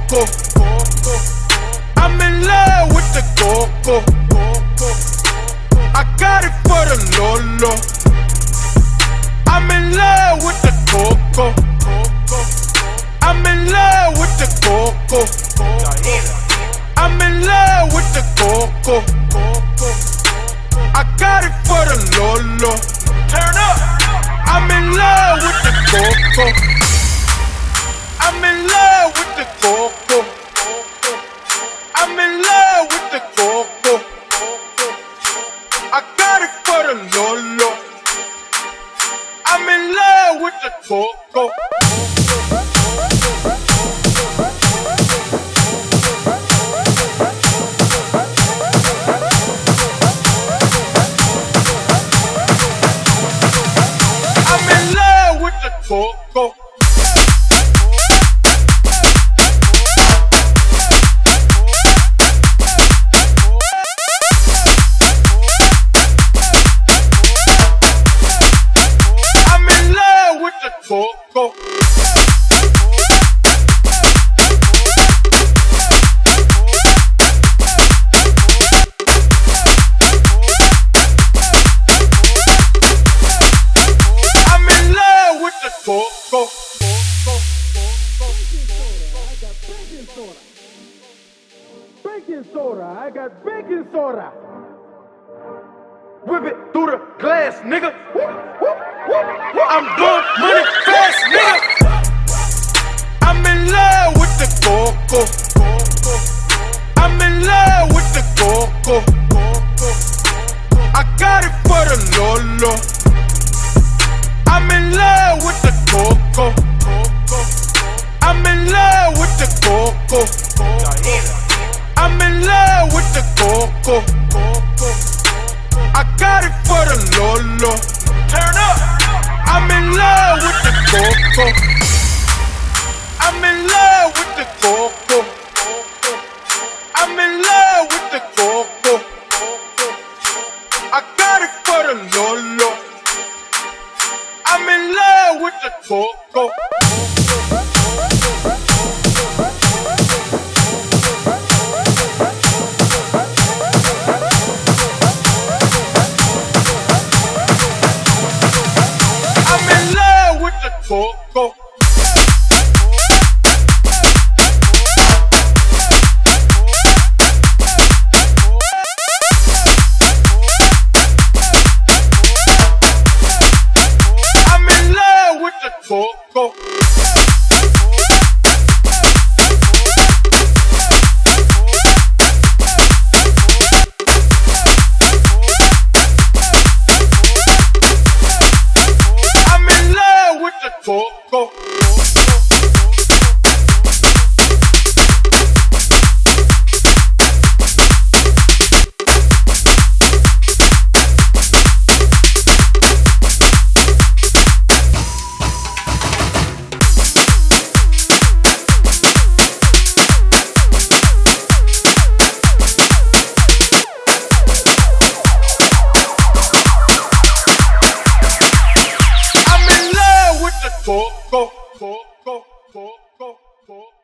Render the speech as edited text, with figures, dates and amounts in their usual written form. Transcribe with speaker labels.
Speaker 1: coco. I'm in love with the coco. I got it for the Lolo. I'm in love with the coco. I'm in love with the coco. I'm in love with the coco. I got it for the Lolo. Turn up. I'm in love with the coco. I'm in love with the coco. I'm in love with the coco. I got it for the Lolo. I'm in love with the coco. I'm in love with the coco. Coco. I'm in love with the coco.
Speaker 2: Baking soda, I got baking soda. Whip it through the glass, nigga. I'm blowing money fast, nigga.
Speaker 1: I'm in love with the coco. I'm in love with the coco. I got it for the Lolo. I'm in love with the coco. I'm in love with the coco. I'm in love with the coco. I got it for the Lolo.
Speaker 2: Turn up.
Speaker 1: I'm in love with the coco. I'm in love with the coco. I'm in love with the coco. I got it for the Lolo. I'm in love with the coco. Coco. I'm in love with the coco. Coco. Coco, coco, coco, coco.